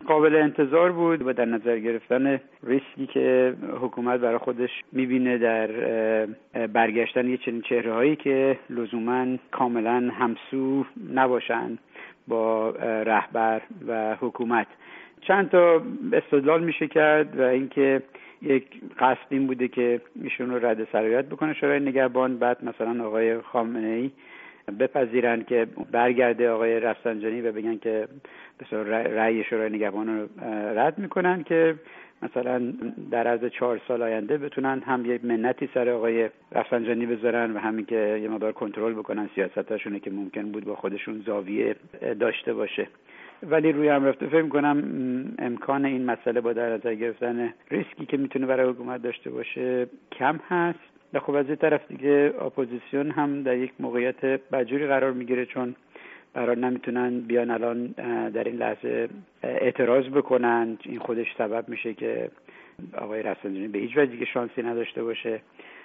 قابل انتظار بود و در نظر گرفتن ریسکی که حکومت برای خودش میبینه در برگشتن یه چنین چهره‌هایی که لزوماً کاملاً همسو نباشن با رهبر و حکومت. چند تا استدلال میشه کرد و اینکه یک قصد این بوده که ایشون رو رد صلاحیت بکنه شورای نگهبان، بعد مثلا آقای خامنه‌ای بپذیرن که برگرده آقای رفسنجانی و بگن که بسیار رأی شورای نگهبان رو رد میکنن که مثلا در عرض 4 سال آینده بتونن هم یک منتی سر آقای رفسنجانی بذارن و همین که یه مقدار کنترل بکنن سیاستاشونه که ممکن بود با خودشون زاویه داشته باشه. ولی روی هم رفته فکر می‌کنم امکان این مسئله با در نظر گرفتن ریسکی که میتونه برای حکومت داشته باشه کم هست. و خب از یه طرف دیگه اپوزیسیون هم در یک موقعیت بدجوری قرار میگیره، چون برای نمیتونن بیان الان در این لحظه اعتراض بکنن. این خودش سبب میشه که آقای رفسنجانی به هیچ وجه دیگه شانسی نداشته باشه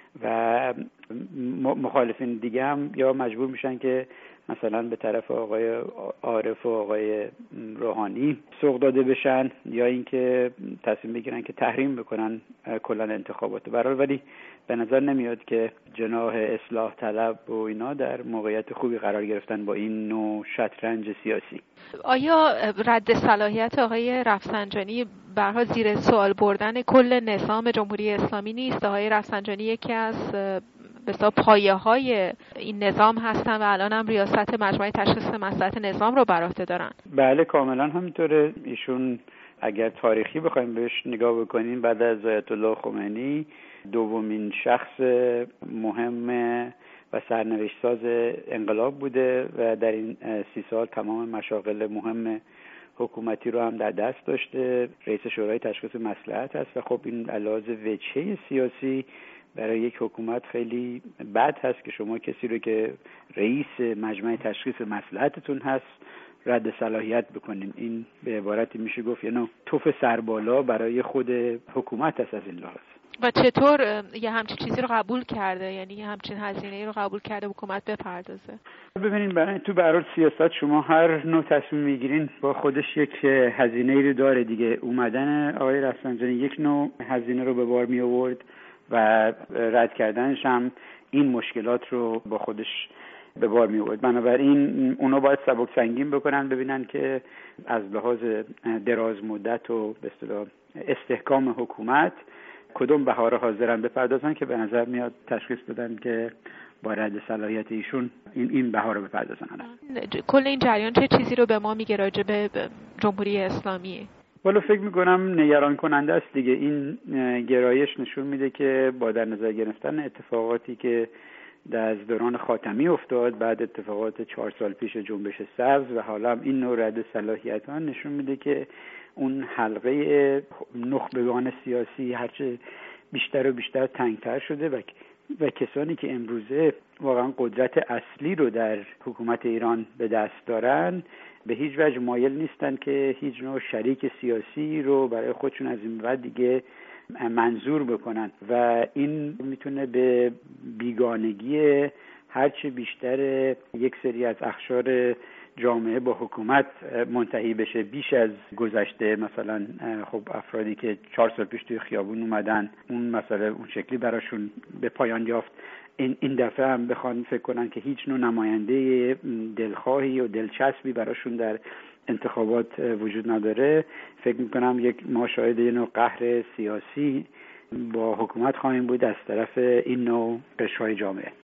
و مخالفین دیگه هم یا مجبور میشن که مثلا به طرف آقای عارف و آقای روحانی سوق داده بشن یا اینکه تصمیم بگیرن که تحریم بکنن کلا انتخابات. برای ولی به نظر نمیاد که جناح اصلاح طلب و اینا در موقعیت خوبی قرار گرفتن با این نوع شطرنج سیاسی. آیا رد صلاحیت آقای رفسنجانی برها زیر سوال بردن کل نظام جمهوری اسلامی نیست؟ آقای رفسنجانی یکی از بسیار پایه‌های این نظام هستن و الان هم ریاست مجمع تشخیص مصلحت نظام رو بر عهده دارن. بله کاملا همینطوره. ایشون اگر تاریخی بخوایم بهش نگاه بکنیم بعد از آیت الله خمینی دومین شخص مهم و سرنوشت ساز انقلاب بوده و در این 30 سال تمام مشاغل مهم حکومتی رو هم در دست داشته. رئیس شورای تشخیص مصلحت هست و خب این علاوه وجهه سیاسی برای یک حکومت خیلی بد هست که شما کسی رو که رئیس مجمع تشخیص مصلحتتون هست رد صلاحیت بکنین. این به عبارتی میشه گفت یه نوع توف سربالا برای خود حکومت هست از این لحاظ. و چطور یه همچین چیزی رو قبول کرده، یعنی همچین هزینه‌ای رو قبول کرده حکومت بپردازه؟ ببینید برای تو برای سیاست شما هر نوع تصمیم میگیرین با خودش یک هزینه‌ای رو داره دیگه. اومدن آقای رفسنجانی یک نوع هزینه رو به بار می آورد و رد کردنش هم این مشکلات رو با خودش به بار می آورد. بنابراین اونا باید سبک سنگین بکنن، ببینن که از لحاظ دراز مدت و به اصطلاح استحکام حکومت کدوم بهاره حاضرن بپردازن که به نظر میاد تشخیص بدن که با رد صلاحیت ایشون این بهاره بپردازن. کل این جریان چه چیزی رو به ما میگه راجع به جمهوری اسلامی؟ والا فکر میکنم نگران کننده است دیگه. این گرایش نشون میده که با در نظر گرفتن اتفاقاتی که در دوران خاتمی افتاد، بعد اتفاقات 4 سال پیش جنبش سبز و حالا هم این نوع رد صلاحیت ها نشون میده که اون حلقه نخبگان سیاسی هرچه بیشتر و بیشتر تنگتر شده و کسانی که امروزه واقعا قدرت اصلی رو در حکومت ایران به دست دارن به هیچ وجه مایل نیستن که هیچ نوع شریک سیاسی رو برای خودشون از این بعد دیگه منظور بکنن و این میتونه به بیگانگی هرچه بیشتر یک سری از اقشار جامعه با حکومت منتهی بشه بیش از گذشته. مثلا خب افرادی که 4 سال پیش توی خیابون اومدن اون مسئله اون شکلی براشون به پایان یافت، این دفعه هم بخوان فکر کنن که هیچ نوع نماینده دلخواهی و دلچسبی براشون در انتخابات وجود نداره. فکر میکنم ما شاهد یه نوع قهر سیاسی با حکومت خواهیم بود از طرف این نوع قشرهای جامعه.